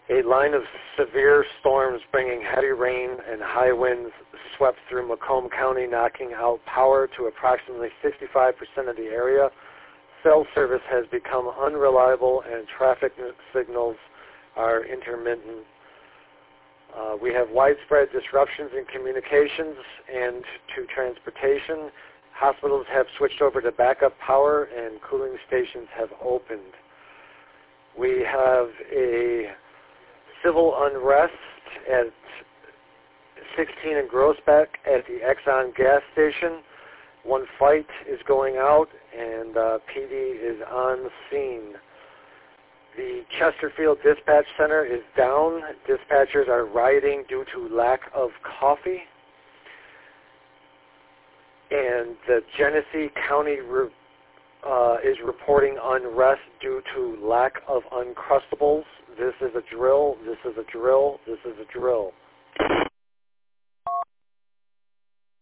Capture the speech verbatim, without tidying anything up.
A line of severe storms bringing heavy rain and high winds swept through Macomb County, knocking out power to approximately sixty-five percent of the area. Cell service has become unreliable and traffic signals are intermittent. Uh, we have widespread disruptions in communications and to transportation. Hospitals have switched over to backup power and cooling stations have opened. We have a civil unrest at sixteen and Groesbeck at the Exxon gas station. One fight is going out and uh, P D is on scene. The Chesterfield Dispatch Center is down. Dispatchers are rioting due to lack of coffee. And the Genesee County re- uh, is reporting unrest due to lack of Uncrustables. This is a drill, this is a drill, this is a drill.